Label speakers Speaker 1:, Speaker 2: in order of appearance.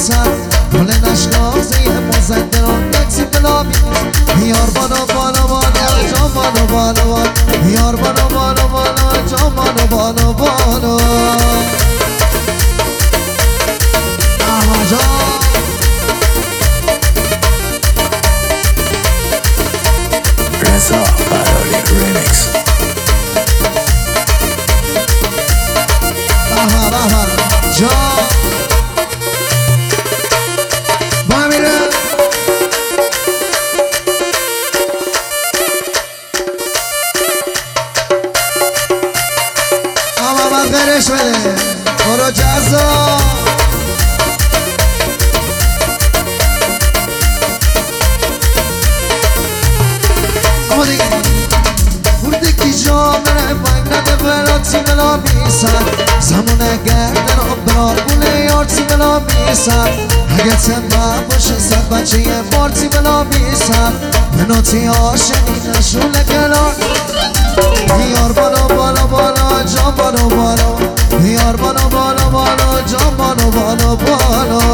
Speaker 1: میسن گل نشنازه مزندران یکسی بلا میز یار بانو بانو بانو جان بانو بانو بانو یار بانو بانو بانو جان بانو بانو بانو احمد جان
Speaker 2: رضا فراری ریمیکس
Speaker 1: جان با میره اما من غیرش بده برو جزا اما دیگه بردی کی جامعه من نده بلاتی بلا بیسن زمونه گردن برابونه یارتی بلا میسن اگه تنبه باشه سب بچه یه بارتی بلا میسن مناتی عاشقی نشونه گلان یار بالا بالا بالا جان بالا بالا یار بالا بالا بالا جان بالا بالا بالا